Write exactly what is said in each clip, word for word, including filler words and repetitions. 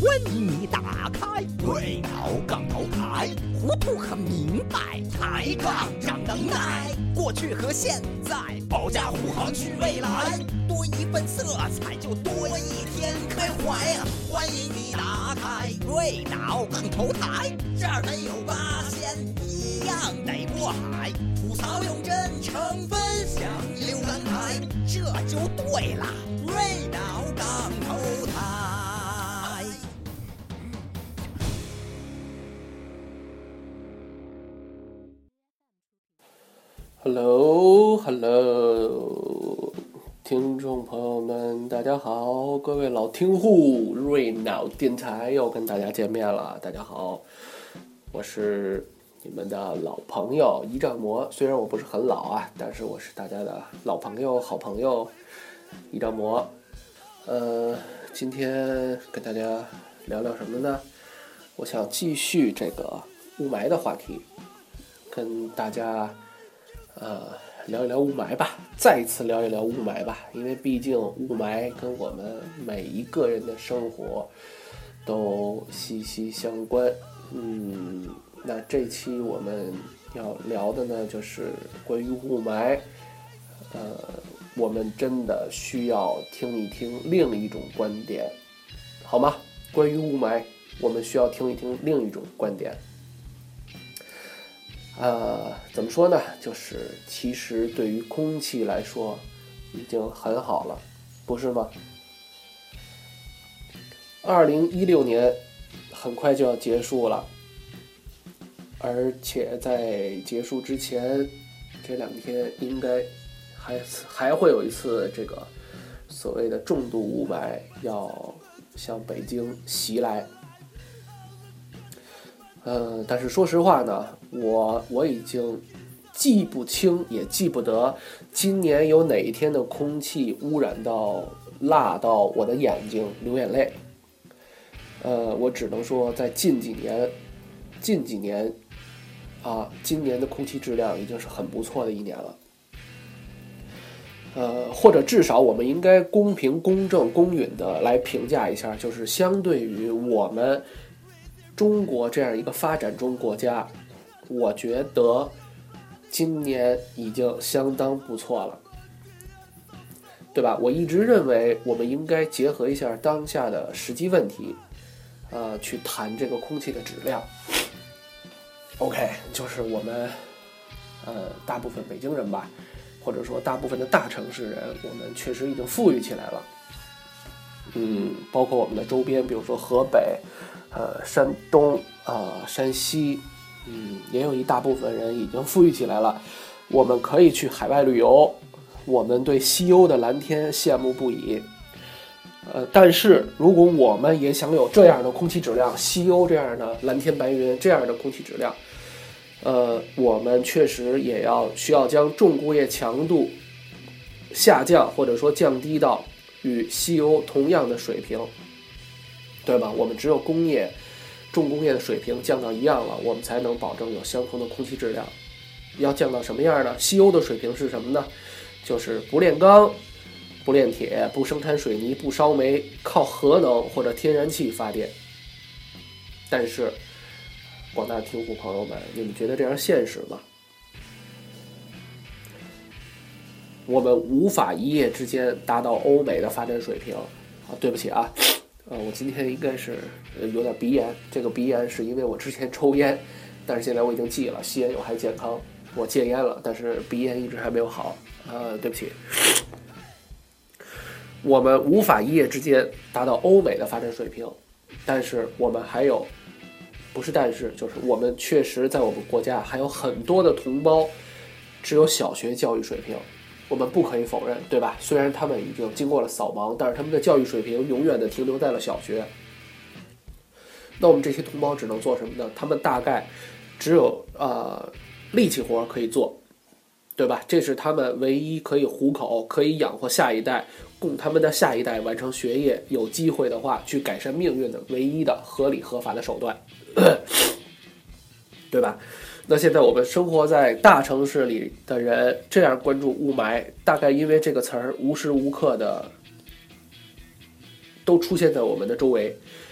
欢迎你打开对脑杠头台，糊涂和明白抬杠长能耐，过去和现在保驾护航去未来，多一份色彩就多一天开怀啊！欢迎你打开对脑杠头台，这儿没有八仙，一样得过海，吐槽用真诚分享浏览台，这就对了，对脑杠头台。 Hello Hello， 听众朋友们大家好，各位老听户，瑞脑电台又跟大家见面了。大家好，我是你们的老朋友一丈魔，虽然我不是很老啊，但是我是大家的老朋友好朋友一丈魔。呃，今天跟大家聊聊什么呢？我想继续这个雾霾的话题，跟大家呃，聊一聊雾霾吧，再一次聊一聊雾霾吧，因为毕竟雾霾跟我们每一个人的生活都息息相关。嗯，那这期我们要聊的呢，就是关于雾霾。呃，我们真的需要听一听另一种观点，好吗？关于雾霾，我们需要听一听另一种观点。呃，怎么说呢？就是其实对于空气来说，已经很好了，不是吗？二零一六年很快就要结束了，而且在结束之前，这两天应该还还会有一次这个所谓的重度雾霾要向北京袭来。呃，但是说实话呢，我我已经记不清也记不得今年有哪一天的空气污染到辣到我的眼睛流眼泪。呃，我只能说在近几年，近几年啊，今年的空气质量已经是很不错的一年了。呃，或者至少我们应该公平、公正、公允的来评价一下，就是相对于我们中国这样一个发展中国家，我觉得今年已经相当不错了，对吧？我一直认为我们应该结合一下当下的实际问题，呃，去谈这个空气的质量。OK， 就是我们呃大部分北京人吧，或者说大部分的大城市人，我们确实已经富裕起来了。嗯，包括我们的周边，比如说河北。呃，山东啊、呃，山西，嗯，也有一大部分人已经富裕起来了。我们可以去海外旅游，我们对西欧的蓝天羡慕不已。呃，但是如果我们也想有这样的空气质量，西欧这样的蓝天白云这样的空气质量，呃，我们确实也要需要将重工业强度下降，或者说降低到与西欧同样的水平。对吧？我们只有工业、重工业的水平降到一样了，我们才能保证有相同的空气质量。要降到什么样呢？西欧的水平是什么呢？就是不炼钢、不炼铁、不生产水泥、不烧煤，靠核能或者天然气发电。但是，广大听户朋友们，你们觉得这样现实吗？我们无法一夜之间达到欧美的发展水平。啊，对不起啊。呃，我今天应该是有点鼻炎，这个鼻炎是因为我之前抽烟，但是现在我已经戒了，吸烟有害健康，我戒烟了，但是鼻炎一直还没有好，呃，对不起。我们无法一夜之间达到欧美的发展水平，但是我们还有，不是但是，就是我们确实在我们国家还有很多的同胞只有小学教育水平。我们不可以否认，对吧？虽然他们已经经过了扫盲，但是他们的教育水平永远的停留在了小学。那我们这些同胞只能做什么呢？他们大概只有呃力气活可以做，对吧？这是他们唯一可以糊口、可以养活下一代、供他们的下一代完成学业、有机会的话去改善命运的唯一的合理合法的手段，对吧？那现在我们生活在大城市里的人这样关注雾霾，大概因为这个词儿无时无刻的都出现在我们的周围，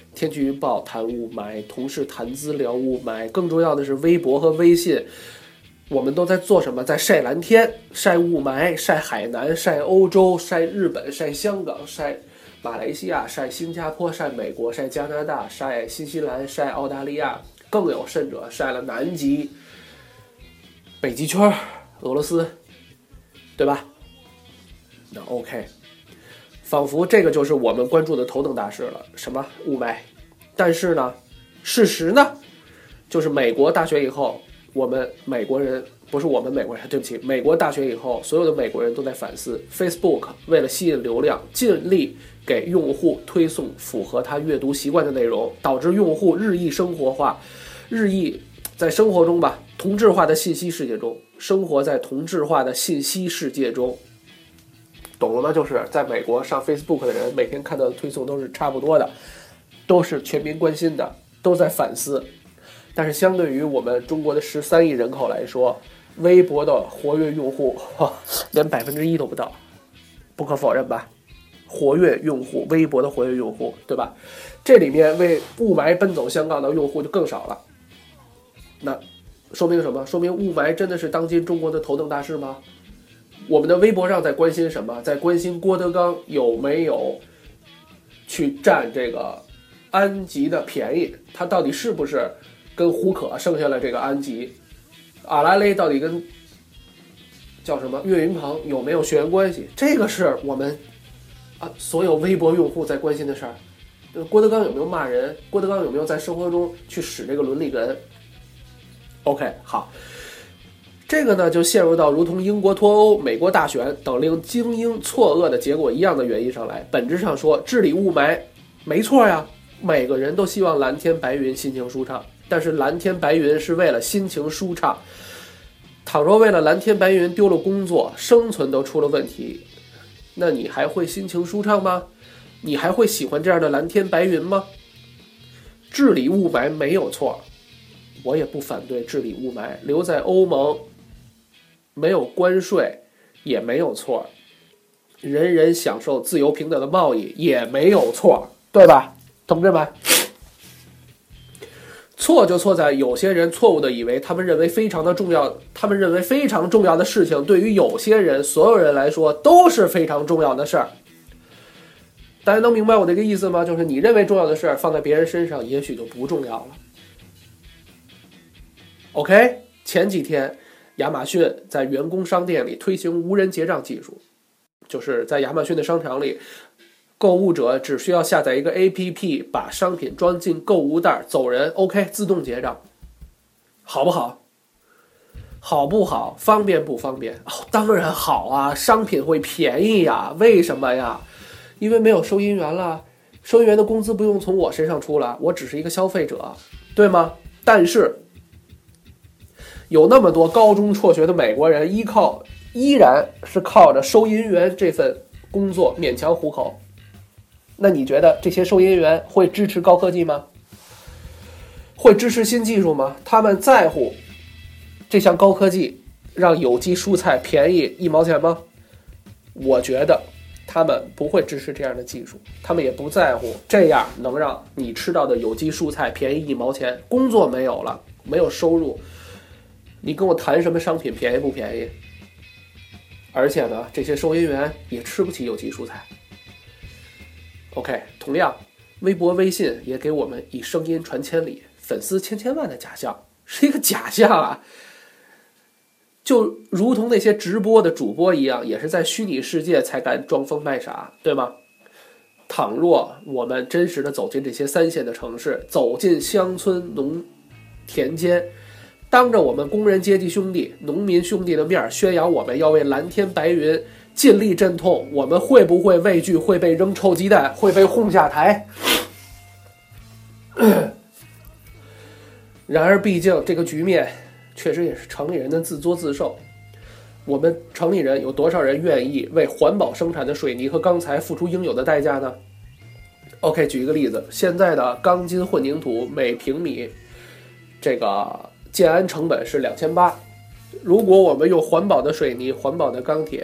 天气预报谈雾霾，同事谈资聊雾霾，更重要的是微博和微信，我们都在做什么？在晒蓝天、晒雾霾、晒海南、晒欧洲、晒日本、晒香港、晒马来西亚、晒新加坡、晒美国、晒加拿大、晒新西兰、晒澳大利亚，更有甚者晒了南极、北极圈、俄罗斯，对吧？那 OK， 仿佛这个就是我们关注的头等大事了，什么雾霾。但是呢，事实呢，就是美国大学以后，我们美国人不是我们美国人，对不起，美国大学以后，所有的美国人都在反思 Facebook 为了吸引流量，尽力给用户推送符合他阅读习惯的内容，导致用户日益生活化，日益在生活中吧，同质化的信息世界中，生活在同质化的信息世界中，懂了吗？就是在美国上 Facebook 的人每天看到的推送都是差不多的，都是全民关心的，都在反思。但是相对于我们中国的十三亿人口来说，微博的活跃用户连百分之一都不到，不可否认吧？活跃用户，微博的活跃用户，对吧？这里面为雾霾奔走相告的用户就更少了。那说明什么？说明雾霾真的是当今中国的头等大事吗？我们的微博上在关心什么？在关心郭德纲有没有去占这个安吉的便宜，他到底是不是跟胡可剩下了这个安吉？阿拉蕾到底跟叫什么岳云鹏有没有血缘关系？这个是我们啊所有微博用户在关心的事儿。郭德纲有没有骂人？郭德纲有没有在生活中去使这个伦理哏 ？OK， 好，这个呢就陷入到如同英国脱欧、美国大选等令精英错愕的结果一样的原因上来。本质上说，治理雾霾没错呀，每个人都希望蓝天白云，心情舒畅。但是蓝天白云是为了心情舒畅，倘若为了蓝天白云丢了工作，生存都出了问题，那你还会心情舒畅吗？你还会喜欢这样的蓝天白云吗？治理雾霾没有错，我也不反对治理雾霾，留在欧盟没有关税也没有错，人人享受自由平等的贸易也没有错，对吧，同志们？错就错在有些人错误的以为他们认为非常的重要，他们认为非常重要的事情，对于有些人所有人来说都是非常重要的事儿。大家能明白我这个意思吗？就是你认为重要的事儿放在别人身上也许就不重要了。 OK， 前几天亚马逊在员工商店里推行无人结账技术，就是在亚马逊的商场里，购物者只需要下载一个 A P P， 把商品装进购物袋走人 OK， 自动结账，好不好？好不好？方便不方便？哦，当然好啊，商品会便宜呀。为什么呀？因为没有收银员了，收银员的工资不用从我身上出了，我只是一个消费者，对吗？但是有那么多高中辍学的美国人依靠依然是靠着收银员这份工作勉强糊口，那你觉得这些收银员会支持高科技吗？会支持新技术吗？他们在乎这项高科技让有机蔬菜便宜一毛钱吗？我觉得他们不会支持这样的技术，他们也不在乎这样能让你吃到的有机蔬菜便宜一毛钱。工作没有了，没有收入，你跟我谈什么商品便宜不便宜？而且呢，这些收银员也吃不起有机蔬菜。OK， 同样，微博、微信也给我们以声音传千里、粉丝千千万的假象，是一个假象啊！就如同那些直播的主播一样，也是在虚拟世界才敢装疯卖傻，对吗？倘若我们真实的走进这些三线的城市，走进乡村农田间，当着我们工人阶级兄弟、农民兄弟的面宣扬我们要为蓝天白云尽力阵痛，我们会不会畏惧会被扔臭鸡蛋，会被轰下台？然而毕竟这个局面确实也是城里人的自作自受。我们城里人有多少人愿意为环保生产的水泥和钢材付出应有的代价呢？ OK， 举一个例子，现在的钢筋混凝土每平米这个建安成本是两千八，如果我们用环保的水泥、环保的钢铁，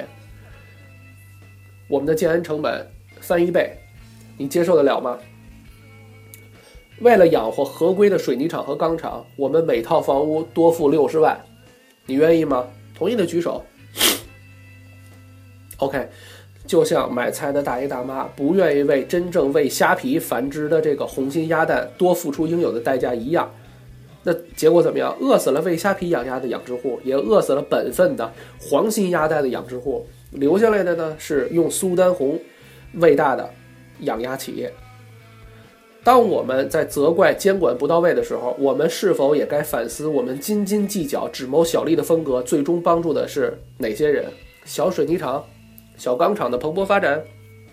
我们的建安成本翻一倍，你接受得了吗？ 为了养活合规的水泥厂和钢厂，我们每套房屋多付六十万，你愿意吗？同意的举手。OK， 就像买菜的大爷大妈不愿意为真正为虾皮繁殖的这个红心鸭蛋多付出应有的代价一样，那结果怎么样？饿死了为虾皮养鸭的养殖户，也饿死了本分的黄心鸭蛋的养殖户，留下来的呢是用苏丹红喂大的养鸭企业。当我们在责怪监管不到位的时候，我们是否也该反思，我们斤斤计较、只谋小利的风格，最终帮助的是哪些人？小水泥厂、小钢厂的蓬勃发展，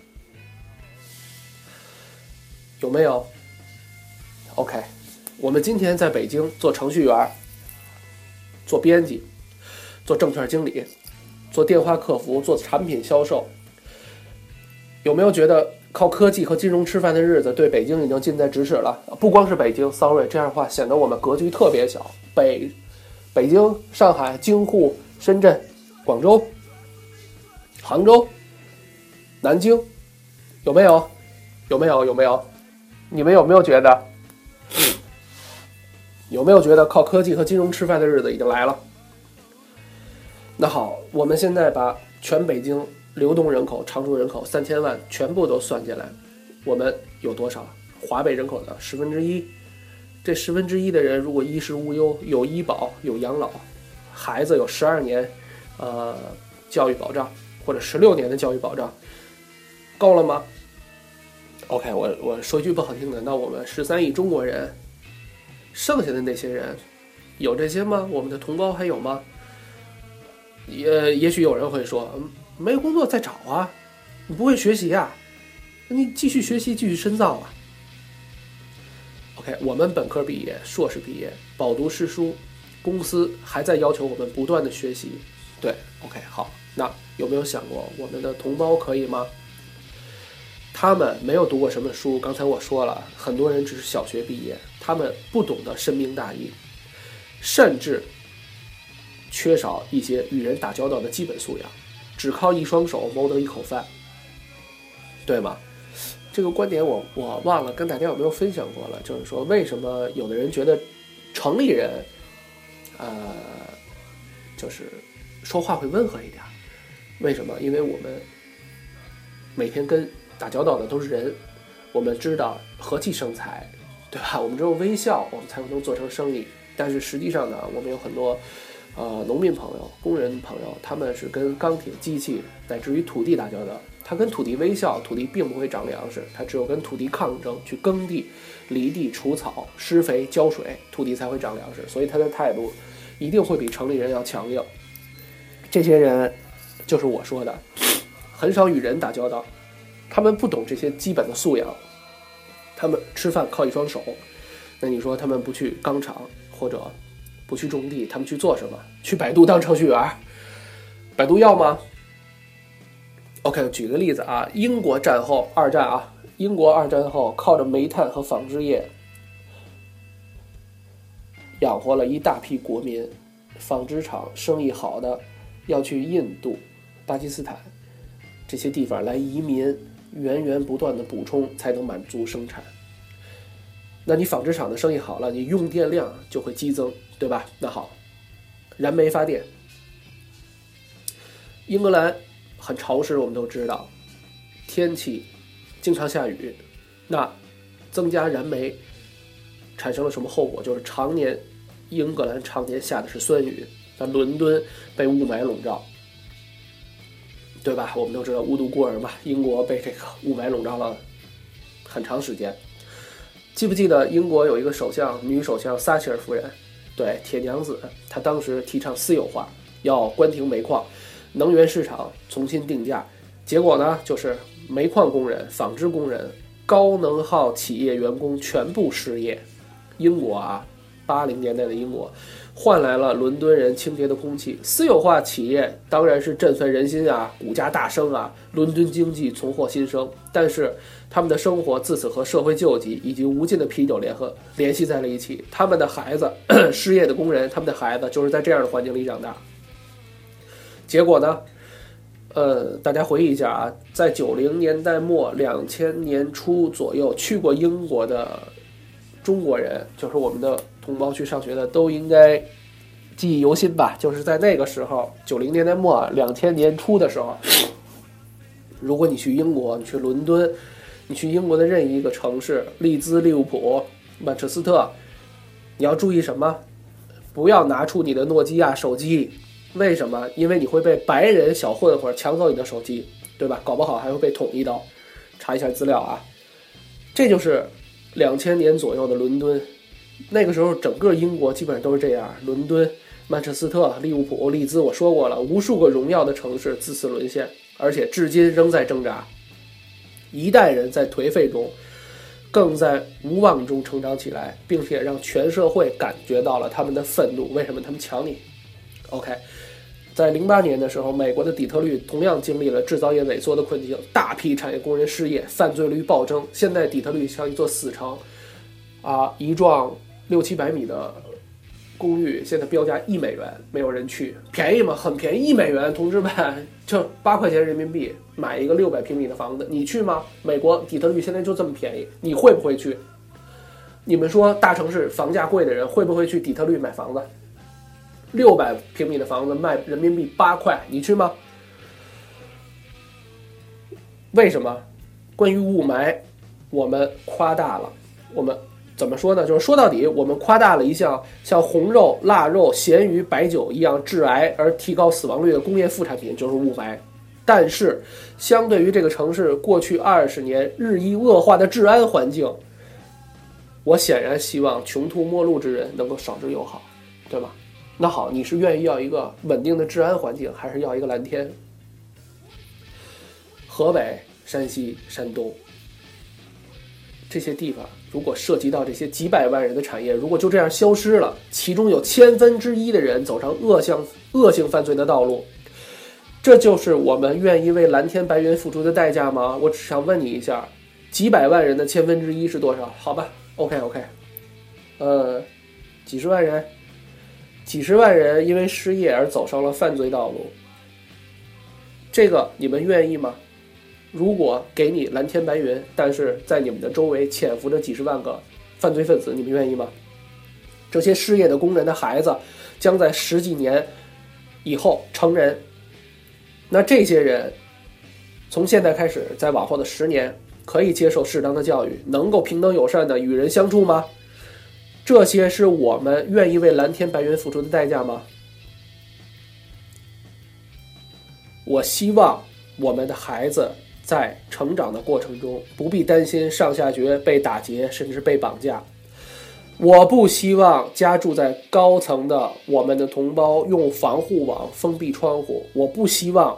有没有 ？OK， 我们今天在北京做程序员、做编辑、做证券经理、做电话客服、做产品销售，有没有觉得靠科技和金融吃饭的日子对北京已经近在咫尺了？不光是北京 ，sorry， 这样的话显得我们格局特别小。北北京、上海、京沪、深圳、广州、杭州、南京，有没有？有没有？有没有？你们有没有觉得？有没有觉得靠科技和金融吃饭的日子已经来了？那好，我们现在把全北京流动人口、常住人口三千万全部都算进来，我们有多少？华北人口的十分之一。这十分之一的人，如果衣食无忧，有医保，有养老，孩子有十二年，呃，教育保障，或者十六年的教育保障，够了吗 ？OK， 我我说句不好听的，那我们十三亿中国人，剩下的那些人，有这些吗？我们的同胞还有吗？也也许有人会说，没有工作再找啊，你不会学习啊，你继续学习，继续深造啊。OK， 我们本科毕业，硕士毕业，饱读诗书，公司还在要求我们不断的学习。对 ，OK， 好，那有没有想过我们的同胞可以吗？他们没有读过什么书，刚才我说了，很多人只是小学毕业，他们不懂得深明大义，甚至缺少一些与人打交道的基本素养，只靠一双手谋得一口饭，对吗？这个观点我我忘了跟大家有没有分享过了，就是说为什么有的人觉得城里人，呃，就是说话会温和一点？为什么？因为我们每天跟打交道的都是人，我们知道和气生财，对吧？我们只有微笑，我们才能做成生意。但是实际上呢，我们有很多呃农民朋友、工人朋友，他们是跟钢铁、机器乃至于土地打交道。他跟土地微笑，土地并不会长粮食，他只有跟土地抗争，去耕地、犁地、除草、施肥、浇水，土地才会长粮食。所以他的态度一定会比城里人要强硬。这些人就是我说的，很少与人打交道，他们不懂这些基本的素养，他们吃饭靠一双手。那你说他们不去钢厂或者不去种地，他们去做什么？去百度当程序员？百度要吗？OK， 举个例子啊，英国战后二战啊，英国二战后靠着煤炭和纺织业养活了一大批国民，纺织厂生意好的要去印度、巴基斯坦这些地方来移民，源源不断的补充才能满足生产。那你纺织厂的生意好了，你用电量就会激增，对吧？那好，燃煤发电，英格兰很潮湿，我们都知道，天气经常下雨，那增加燃煤产生了什么后果？就是常年英格兰常年下的是酸雨，那伦敦被雾霾笼罩，对吧？我们都知道无独孤儿嘛，英国被这个雾霾笼罩了很长时间。记不记得英国有一个首相，女首相撒切尔夫人，对，铁娘子，她当时提倡私有化，要关停煤矿，能源市场重新定价，结果呢，就是煤矿工人、纺织工人、高能耗企业员工全部失业。英国啊，八零年代的英国，换来了伦敦人清洁的空气。私有化企业当然是振奋人心啊，股价大升啊，伦敦经济重获新生。但是他们的生活自此和社会救济以及无尽的啤酒联合联系在了一起。他们的孩子，失业的工人，他们的孩子就是在这样的环境里长大。结果呢，呃，大家回忆一下啊，在九零年代末、两千年初左右去过英国的中国人，就是我们的同胞去上学的，都应该记忆犹新吧。就是在那个时候，九零年代末、两千年初的时候，如果你去英国，你去伦敦，你去英国的任意一个城市，利兹、利物浦、曼彻斯特，你要注意什么？不要拿出你的诺基亚手机。为什么？因为你会被白人小混混抢走你的手机，对吧？搞不好还会被捅一刀。查一下资料啊，这就是两千年左右的伦敦。那个时候整个英国基本上都是这样，伦敦、曼彻斯特、利物浦、利兹，我说过了，无数个荣耀的城市自此沦陷，而且至今仍在挣扎。一代人在颓废中，更在无望中成长起来，并且让全社会感觉到了他们的愤怒。为什么他们抢你 ？OK， 在零八年的时候，美国的底特律同样经历了制造业萎缩的困境，大批产业工人失业，犯罪率暴增。现在底特律像一座死城，啊，一幢六七百米的公寓现在标价一美元，没有人去，便宜吗？很便宜，一美元，同志们，就八块钱人民币买一个六百平米的房子，你去吗？美国底特律现在就这么便宜，你会不会去？你们说大城市房价贵的人会不会去底特律买房子？六百平米的房子卖人民币八块，你去吗？为什么？关于雾霾，我们夸大了，我们。怎么说呢？就是说到底，我们夸大了一项像红肉、腊肉、咸鱼、白酒一样致癌而提高死亡率的工业副产品，就是雾霾。但是，相对于这个城市过去二十年日益恶化的治安环境，我显然希望穷途末路之人能够少之又好，对吧？那好，你是愿意要一个稳定的治安环境，还是要一个蓝天？河北、山西、山东这些地方，如果涉及到这些几百万人的产业，如果就这样消失了，其中有千分之一的人走上恶性恶性犯罪的道路，这就是我们愿意为蓝天白云付出的代价吗？我只想问你一下，几百万人的千分之一是多少？好吧 ，OK OK， 呃，几十万人，几十万人因为失业而走上了犯罪道路，这个你们愿意吗？如果给你蓝天白云，但是在你们的周围潜伏着几十万个犯罪分子，你们愿意吗？这些失业的工人的孩子将在十几年以后成人，那这些人从现在开始，在往后的十年可以接受适当的教育，能够平等友善的与人相处吗？这些是我们愿意为蓝天白云付出的代价吗？我希望我们的孩子在成长的过程中不必担心上下学被打劫甚至被绑架。我不希望家住在高层的我们的同胞用防护网封闭窗户。我不希望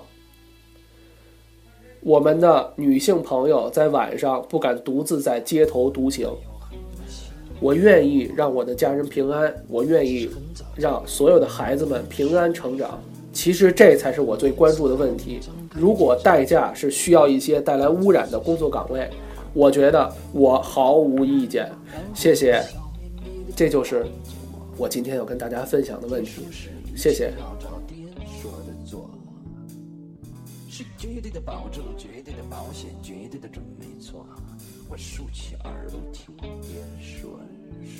我们的女性朋友在晚上不敢独自在街头独行。我愿意让我的家人平安，我愿意让所有的孩子们平安成长。其实这才是我最关注的问题。如果代价是需要一些带来污染的工作岗位，我觉得我毫无意见。谢谢，这就是我今天要跟大家分享的问题。谢谢。是绝对的保证，绝对的保险，绝对的准没错。我竖起耳朵听别说说。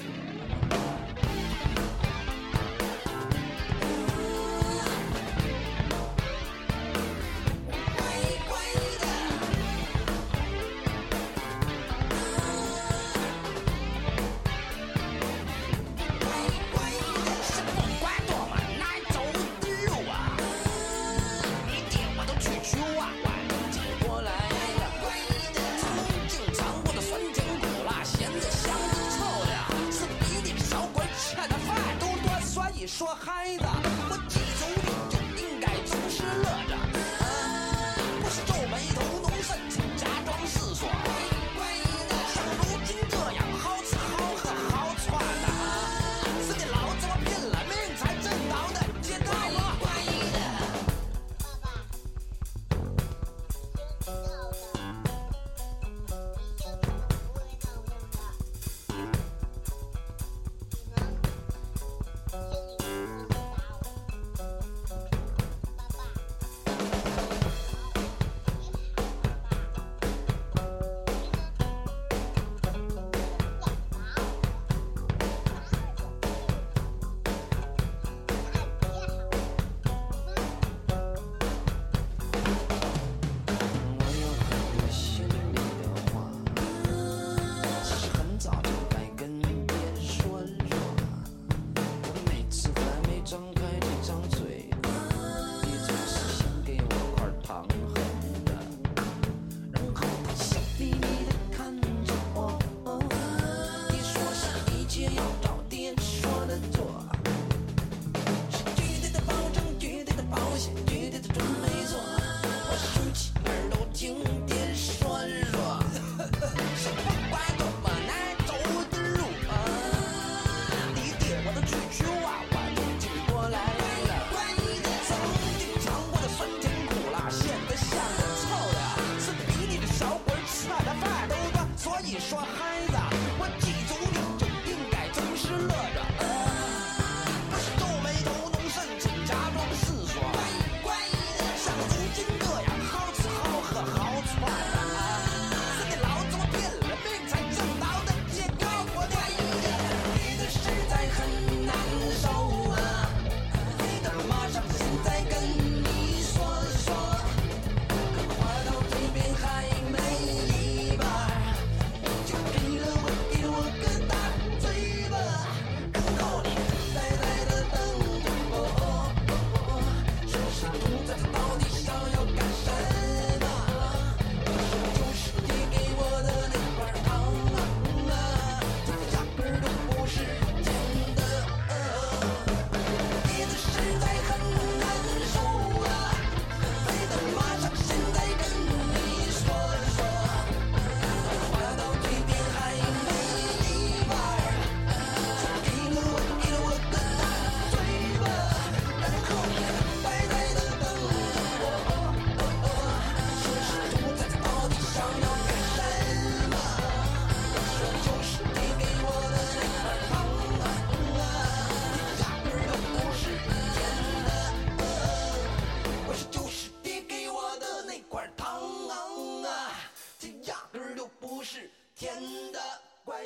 说孩子，我记住你就应该总是乐着，不是皱眉头弄神经，假装思索。像如今这样好吃好喝好穿的，是你老子我拼了命才挣到的，接到了。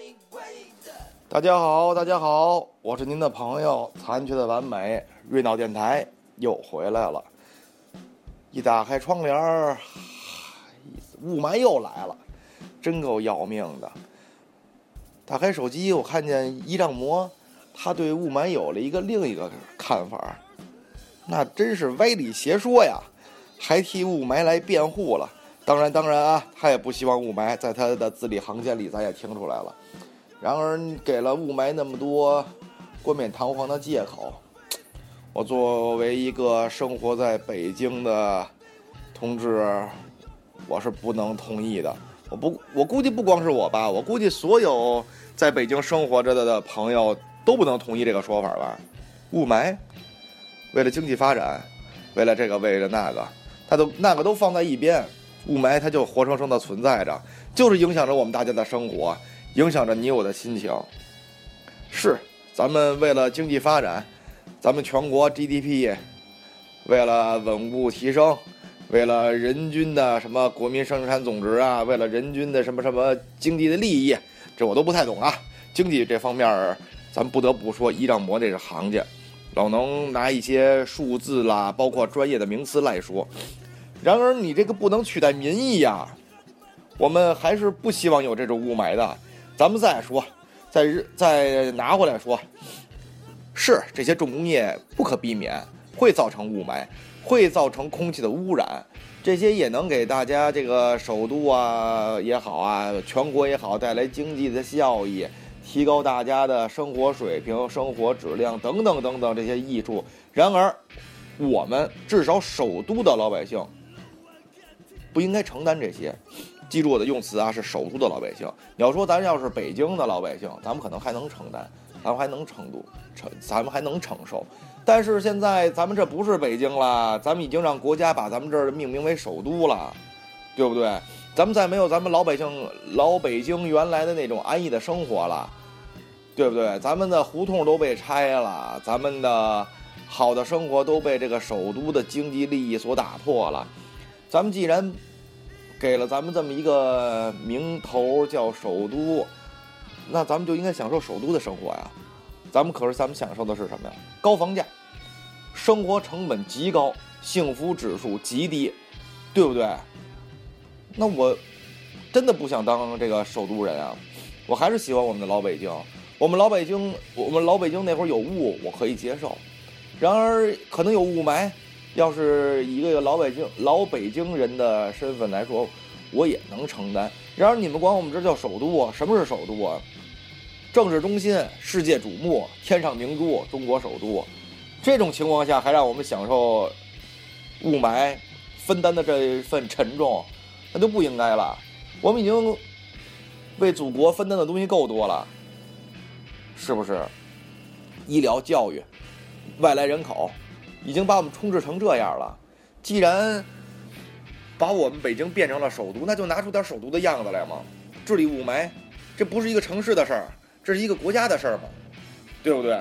大家好，大家好，我是您的朋友残缺的完美瑞脑电台又回来了。一打开窗帘儿，雾霾又来了，真够要命的。打开手机，我看见一丈魔，他对雾霾有了一个另一个看法，那真是歪理邪说呀，还替雾霾来辩护了。当然，当然啊，他也不希望雾霾，在他的字里行间里，咱也听出来了。然而，你给了雾霾那么多冠冕堂皇的借口，我作为一个生活在北京的同志，我是不能同意的。我不，我估计不光是我吧，我估计所有在北京生活着的朋友都不能同意这个说法吧。雾霾，为了经济发展，为了这个，为了那个，他都那个都放在一边，雾霾它就活生生的存在着，就是影响着我们大家的生活，影响着你我的心情。是，咱们为了经济发展，咱们全国 G D P 为了稳步提升，为了人均的什么国民生产总值啊，为了人均的什么什么经济的利益，这我都不太懂啊。经济这方面咱不得不说一丈魔这是行家，老能拿一些数字啦，包括专业的名词来说。然而你这个不能取代民意呀，我们还是不希望有这种雾霾的。咱们再说，再再拿回来说，是这些重工业不可避免会造成雾霾，会造成空气的污染，这些也能给大家这个首都啊也好啊，全国也好带来经济的效益，提高大家的生活水平、生活质量等等等等这些益处。然而我们至少首都的老百姓不应该承担这些。记住我的用词啊，是首都的老百姓。你要说咱要是北京的老百姓，咱们可能还能承担，咱们还能程度承，咱们还能承受。但是现在咱们这不是北京了，咱们已经让国家把咱们这儿命名为首都了，对不对？咱们再没有咱们老百姓老北京原来的那种安逸的生活了，对不对？咱们的胡同都被拆了，咱们的好的生活都被这个首都的经济利益所打破了。咱们既然给了咱们这么一个名头叫首都，那咱们就应该享受首都的生活呀。咱们可是咱们享受的是什么呀？高房价，生活成本极高，幸福指数极低，对不对？那我真的不想当这个首都人啊，我还是喜欢我们的老北京。我们老北京，我们老北京那会儿有雾，我可以接受。然而可能有雾霾，要是以一个老北京老北京人的身份来说，我也能承担。然而你们管我们这叫首都啊？什么是首都啊？政治中心，世界瞩目，天上明珠，中国首都。这种情况下还让我们享受雾霾，分担的这份沉重，那就不应该了。我们已经为祖国分担的东西够多了，是不是？医疗、教育、外来人口已经把我们充斥成这样了，既然把我们北京变成了首都，那就拿出点首都的样子来嘛。治理雾霾，这不是一个城市的事儿，这是一个国家的事儿嘛，对不对？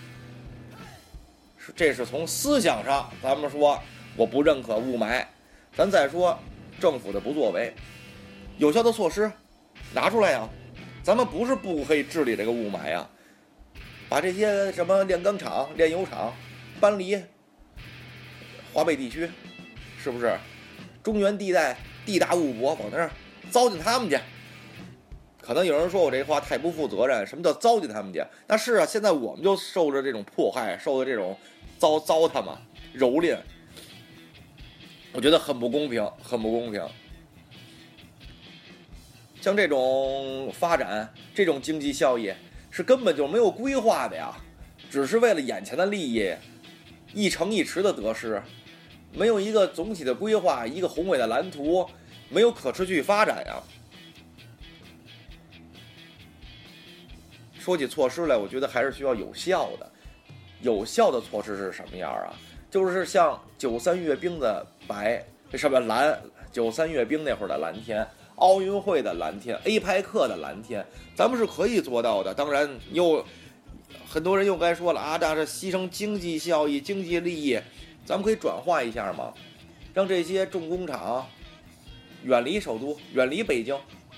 是，这是从思想上咱们说我不认可雾霾。咱再说政府的不作为，有效的措施拿出来呀。咱们不是不可以治理这个雾霾呀，把这些什么炼钢厂、炼油厂搬离华北地区，是不是？中原地带地大物博，往那儿糟践他们去。可能有人说我这话太不负责任，什么叫糟践他们去？那是啊，现在我们就受着这种迫害，受着这种糟糟蹋嘛、蹂躏，我觉得很不公平，很不公平。像这种发展，这种经济效益是根本就没有规划的呀，只是为了眼前的利益，一城一池的得失，没有一个总体的规划，一个宏伟的蓝图，没有可持续发展呀。说起措施来，我觉得还是需要有效的。有效的措施是什么样啊？就是像九三阅兵的白，这上面蓝，九三阅兵那会儿的蓝天，奥运会的蓝天， A 派克的蓝天，咱们是可以做到的。当然又很多人又该说了啊，这是牺牲经济效益、经济利益，咱们可以转化一下嘛，让这些重工厂远离首都，远离北京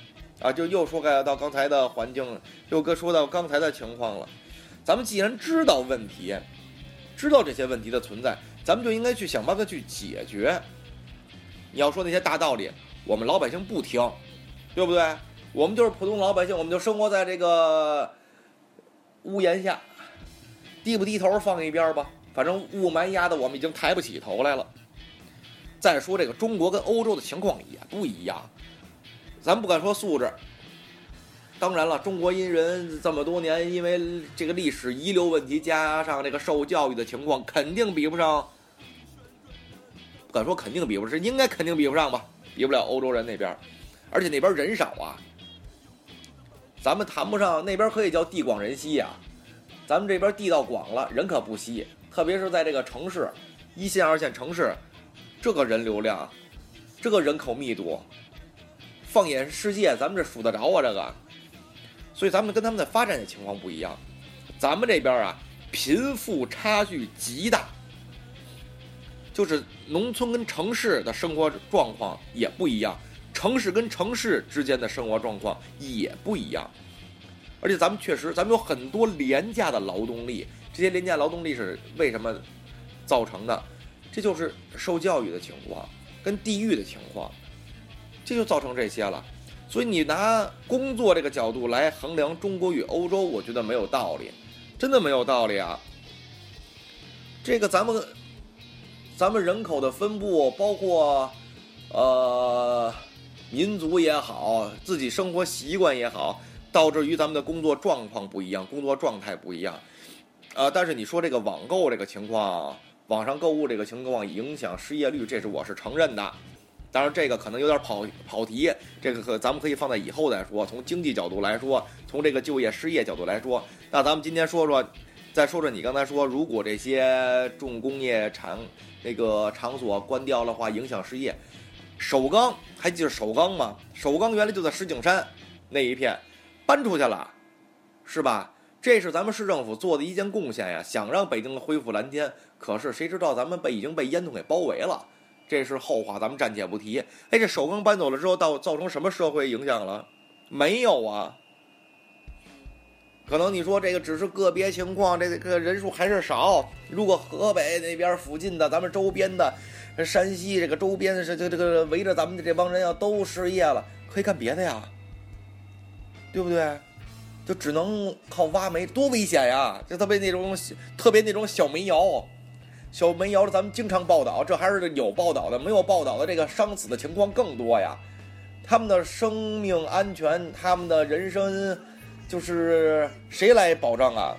啊，就又说到刚才的环境，又哥说到刚才的情况了。咱们既然知道问题，知道这些问题的存在，咱们就应该去想办法去解决。你要说那些大道理，我们老百姓不听，对不对？我们就是普通老百姓，我们就生活在这个屋檐下，低不低头放一边吧，反正雾霾压得我们已经抬不起头来了。再说这个中国跟欧洲的情况也不一样，咱不敢说素质，当然了，中国因人这么多年，因为这个历史遗留问题，加上这个受教育的情况，肯定比不上，不敢说肯定比不上，应该肯定比不上吧，比不了欧洲人那边，而且那边人少啊，咱们谈不上，那边可以叫地广人稀啊，咱们这边地道广了，人可不稀，特别是在这个城市，一线二线城市，这个人流量，这个人口密度，放眼世界，咱们这数得着啊，这个。所以咱们跟他们的发展的情况不一样，咱们这边啊，贫富差距极大，就是农村跟城市的生活状况也不一样，城市跟城市之间的生活状况也不一样，而且咱们确实，咱们有很多廉价的劳动力，这些廉价劳动力是为什么造成的？这就是受教育的情况跟地域的情况，这就造成这些了。所以你拿工作这个角度来衡量中国与欧洲，我觉得没有道理，真的没有道理啊。这个咱们咱们人口的分布，包括呃民族也好，自己生活习惯也好，导致于咱们的工作状况不一样，工作状态不一样。呃，但是你说这个网购这个情况，网上购物这个情况影响失业率，这是我是承认的。当然这个可能有点跑跑题，这个可咱们可以放在以后再说。从经济角度来说，从这个就业失业角度来说，那咱们今天说说，再说说你刚才说，如果这些重工业厂那个场所关掉的话，影响失业。首钢还记得首钢吗？首钢原来就在石景山那一片，搬出去了，是吧？这是咱们市政府做的一件贡献呀，想让北京恢复蓝天，可是谁知道咱们被已经被烟囱给包围了。这是后话，咱们暂且不提。哎，这首钢搬走了之后，到造成什么社会影响了？没有啊。可能你说这个只是个别情况，这个人数还是少。如果河北那边附近的，咱们周边的，山西这个周边是这个这个围着咱们的这帮人要都失业了，可以干别的呀，对不对？就只能靠挖煤，多危险呀！就特别那种特别那种小煤窑。小煤窑咱们经常报道，这还是有报道的，没有报道的这个伤死的情况更多呀。他们的生命安全，他们的人身，就是谁来保障啊？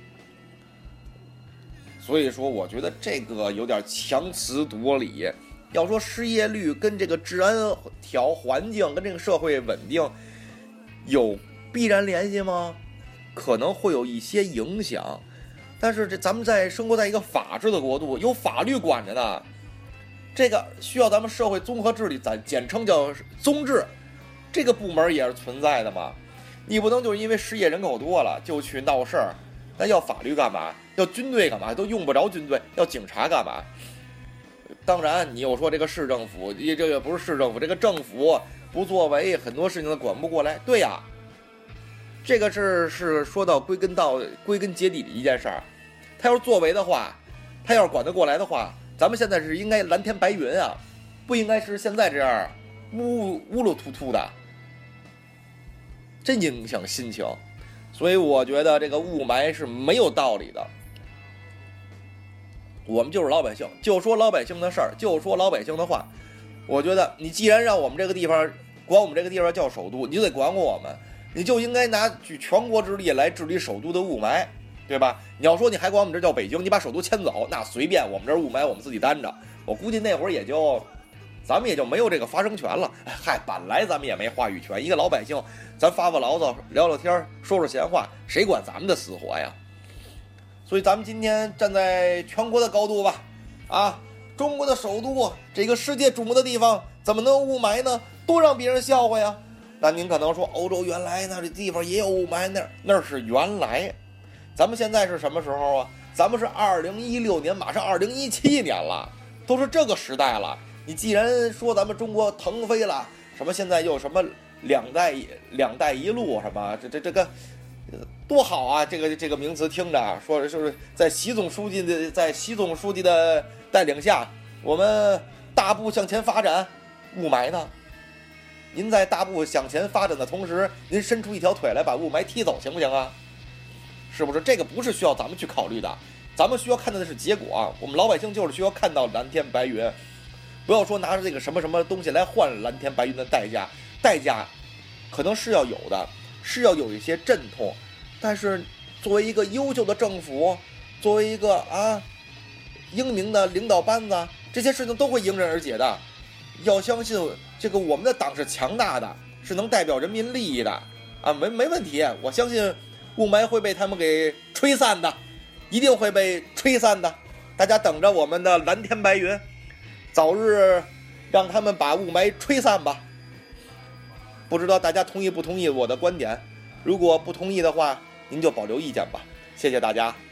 所以说，我觉得这个有点强词夺理。要说失业率跟这个治安条环境跟这个社会稳定有必然联系吗？可能会有一些影响。但是这咱们在生活在一个法治的国度，有法律管着呢，这个需要咱们社会综合治理，咱简称叫综治，这个部门也是存在的嘛。你不能就是因为失业人口多了就去闹事儿，那要法律干嘛？要军队干嘛？都用不着军队，要警察干嘛？当然，你又说这个市政府，这个不是市政府，这个政府不作为，很多事情都管不过来。对呀。这个是是说到归根到归根结底的一件事儿，他要是作为的话，他要是管得过来的话，咱们现在是应该蓝天白云啊，不应该是现在这样乌乌噜突突的，真影响心情。所以我觉得这个雾霾是没有道理的。我们就是老百姓，就说老百姓的事儿，就说老百姓的话。我觉得你既然让我们这个地方管我们这个地方叫首都，你就得管管我们。你就应该拿举全国之力来治理首都的雾霾，对吧？你要说你还管我们这叫北京，你把首都迁走，那随便，我们这雾霾我们自己担着。我估计那会儿也就，咱们也就没有这个发声权了。嗨，本来咱们也没话语权，一个老百姓，咱发发牢骚，聊聊天，说说闲话，谁管咱们的死活呀？所以咱们今天站在全国的高度吧，啊，中国的首都，这个世界瞩目的地方，怎么能雾霾呢？多让别人笑话呀！那您可能说，欧洲原来那这地方也有雾霾，那那是原来，咱们现在是什么时候啊？咱们是二零一六年，马上二零一七年了，都是这个时代了。你既然说咱们中国腾飞了，什么现在又什么两带两带一路什么，这这这个多好啊！这个这个名词听着，说就是在习总书记的在习总书记的带领下，我们大步向前发展。雾霾呢？您在大步向前发展的同时，您伸出一条腿来把雾霾踢走，行不行啊？是不是？这个不是需要咱们去考虑的，咱们需要看到的是结果啊。我们老百姓就是需要看到蓝天白云，不要说拿着这个什么什么东西来换蓝天白云的代价，代价可能是要有的，是要有一些阵痛，但是作为一个优秀的政府，作为一个啊英明的领导班子，这些事情都会迎刃而解的。要相信这个我们的党是强大的，是能代表人民利益的啊，没没问题。我相信雾霾会被他们给吹散的，一定会被吹散的。大家等着我们的蓝天白云，早日让他们把雾霾吹散吧。不知道大家同意不同意我的观点？如果不同意的话，您就保留意见吧。谢谢大家。